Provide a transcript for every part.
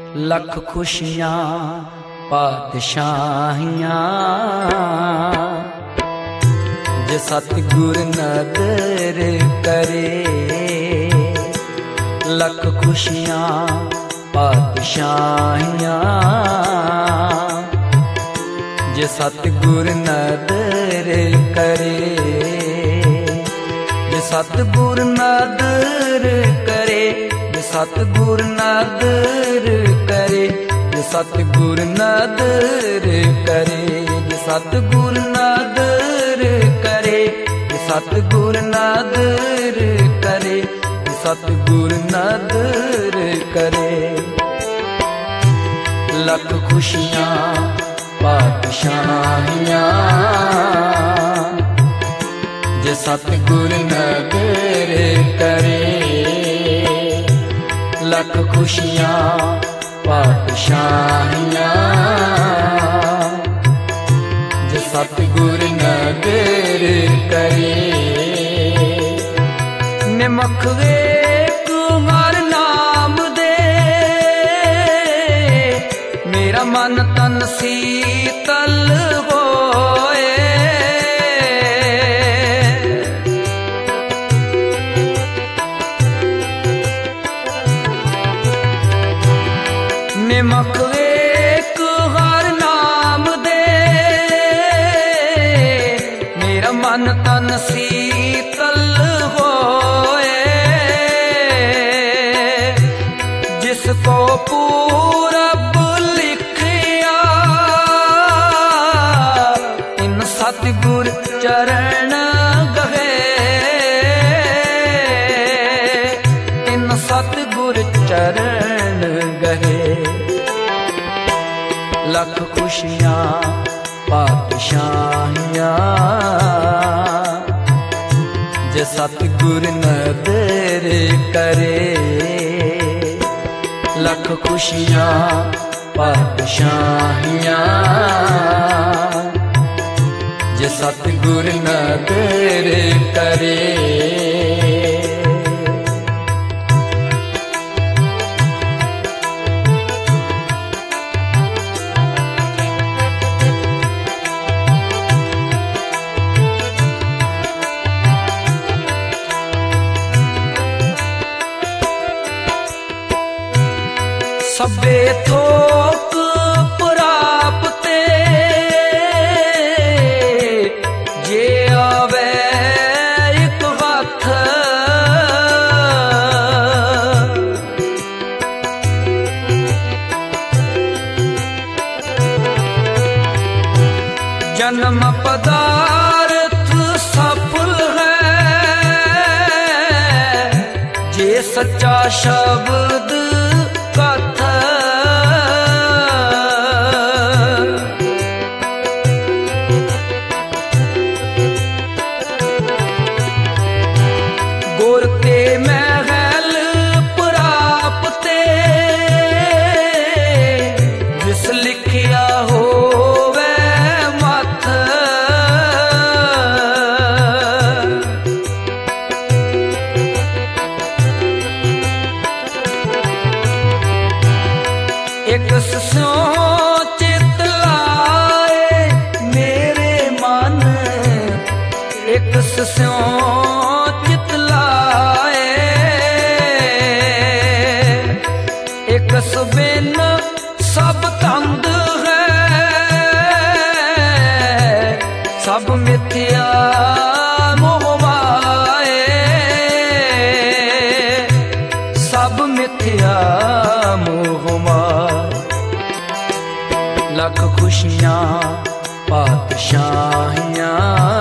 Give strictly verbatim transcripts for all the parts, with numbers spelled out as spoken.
लख खुशियां पातशाहियां जे सतगुर नदर करे। लख खुशियां पातशाहियां जे सतगुर नदर करे। जे सतगुर नदर करे, जे सतगुर नदर करे, जे सतगुर नदर करे, जे सतगुर नदर करे, जे सतगुर नदर करे, जे सतगुर नदर करे। लख खुशियां पातशाहियां जे सतगुर नदर करे। लख खुशियां पातशाहियां जे सतगुर नदर करे। निमख वेख हर नाम दे, मेरा मन तन शीतल होए। निमख वेख हर नाम दे, मेरा मन तन शीतल होए। जिसको पूरब लिखिया इन सतगुर चरण गहे। इन सतगुर चरण गहे। लख खुशियां पातशाहियां जे सतगुर नदर करे। लख खुशियां पातशाहियां जे सतगुर नदर करे। सबे थोक प्राप्ते जे आवे एक हथ। जन्म पदार्थ सफल है जे सच्चा शब्द कथ। गुर ते महल प्राप्ते जिस लिखिया होवे मथ। एक सो चित लाए मेरे मन, एक सो चित लाए। एक सुबिन सब तंद है, सब मिथ्या मोह माए। सब मिथ्या मोह माए। लख खुशियां पातशाहियां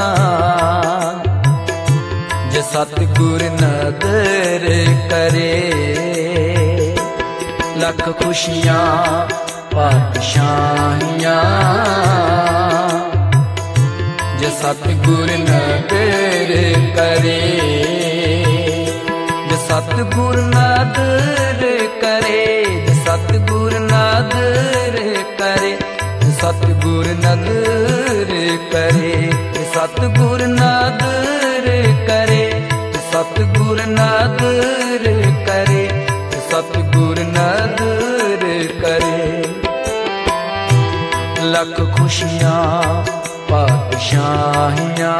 जे सतगुर नदर करे। लख खुशियां पातशाहियां जे सतगुर नदर करे। जे सतगुर नदर करे, जे सतगुर नदर करे, जे सतगुर नदर करे, जे सतगुर नदर करे, जे सतगुर नदर करे, जे सतगुर नदर करे। लख खुशियां पातशाहियां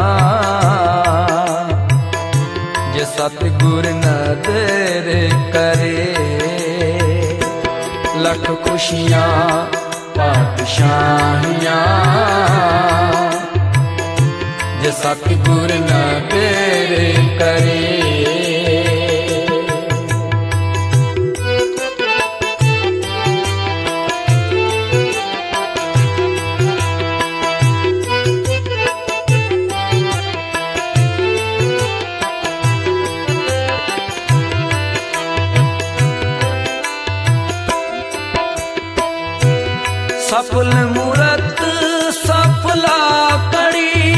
जे सतगुर नदर करे। लख खुशियां पातशाहियां जे सतगुर नदर करे। सफल मूरत सफला कड़ी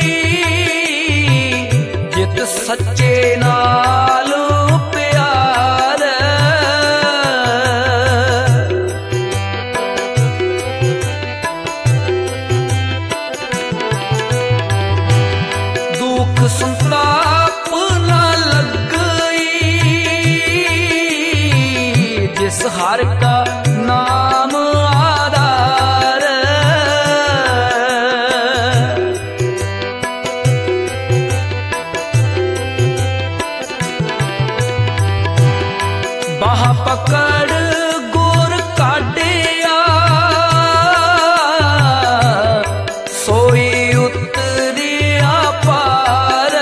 जित सच्चे नाल प्यार। दुख संताप न लगई जिस हर का नाम बाह पकड़ गुर काटिया सोई उतरिया पार।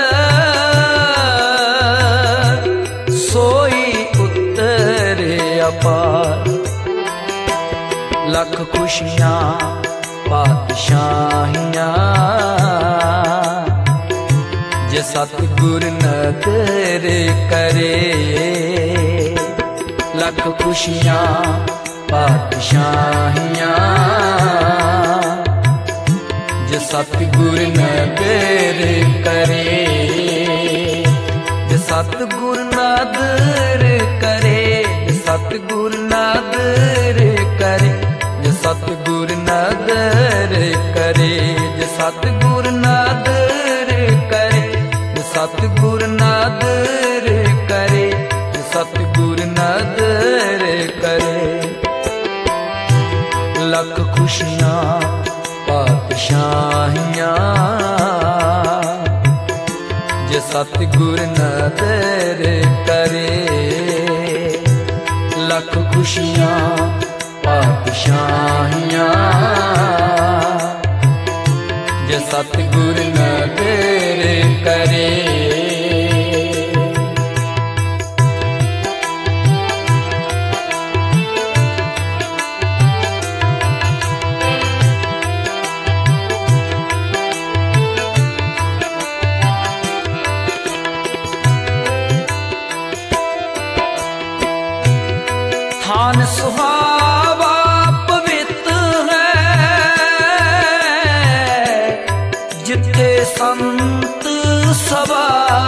सोई उतरिया पार। लख खुशियां पातशाहियां जे सतगुर नदर करे। लख खुशियां पातशाहियां जे सतगुर नदर करे। जे सतगुर नदर करे। जे सतगुर नदर करे। जे सतगुर नदर करे। जे सतगुर नदर करे। जे सतगुर नदर करे। जे सतगुर नदर करे। लख खुशियां पातशाहियां जे सतगुर नदर करे। लख खुशियां पातशाहियां जे सतगुर नदर करे। थान सुहावा पवित्र है जिथे संत सभा।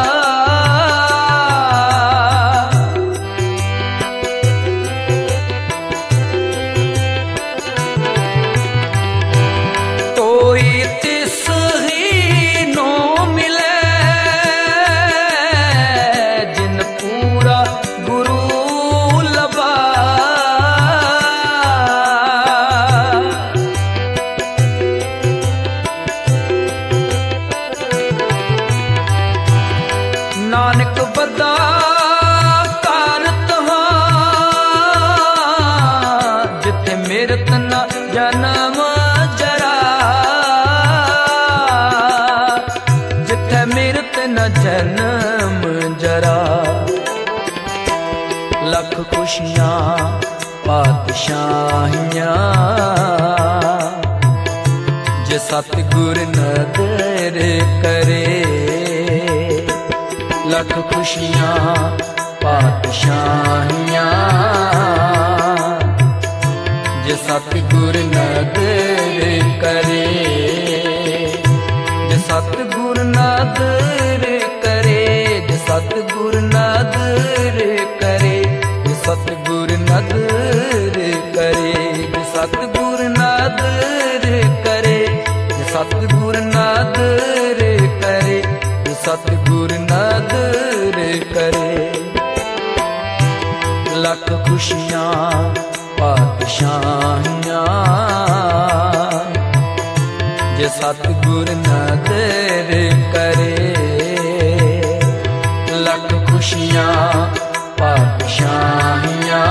तोई तिस ही नो मिले जिन पूरा गुरु नानक बदा कारत जिथे मेरत न जन्म जरा। जिथे मेरत न जन्म जरा। लख खुशियां पातशाहियां जे सतगुर नदर करे। लख खुशियां पातशाहियां जे सतगुर नदर करे। जे सतगुर नदर करे। जे सतगुर नदर करे। जे सतगुर नदर करे। जे सतगुर नदर करे। जे सतगुर नदर करे। जे सतगुर नदर करे। लख खुशियां पातशाहियां सतगुर नदर करे, लख खुशियां पातशाहियां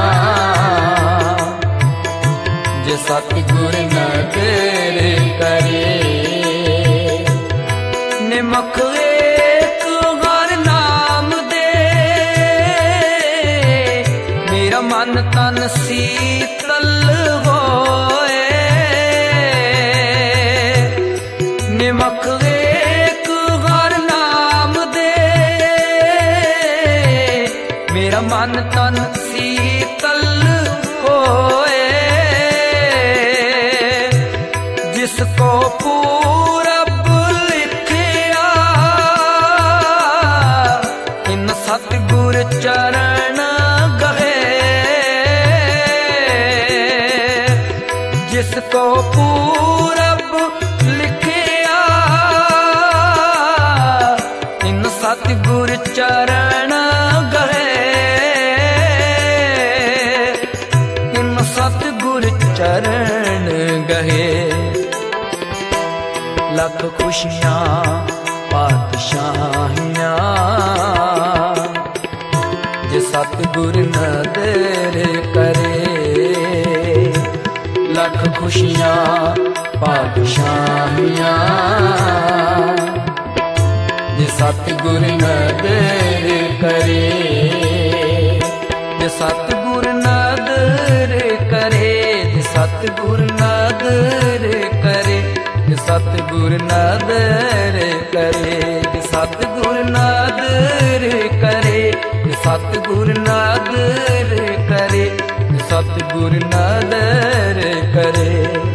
जे सतगुर नदर करे। निमख एक हर नाम दे, मेरा मन तन शीतल होए। निमख एक हर नाम दे, मेरा मन तन शीतल होए। जिसको पूरब लिखिया, इन सतगुर चरण गहे। जिसको पूरब लिखिया, इन सतगुर चरण गहे। इन सतगुर चरण गहे, लख खुशियां पातशाहियां जे सतगुर नदर करे। लख खुशियां पातशाहियां जे सतगुर नदर करे। जे सतगुर नदर करे, जे सतगुर नदर करे, जे सतगुर नदर करे, जे सतगुर नदर करे, जे सतगुर नदर करे, जे सतगुर नदर करे।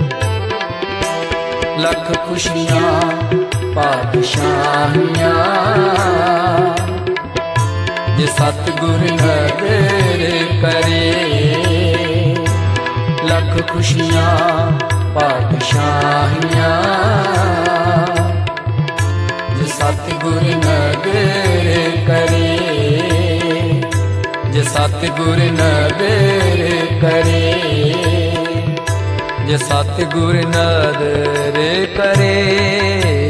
लख खुशियां पातशाहियां जे सतगुर नदर करे। लख खुशियां पातशाहियां जे सतगुर नदर करे। जे सतगुर नदर करे, जे सतगुर नदर करे।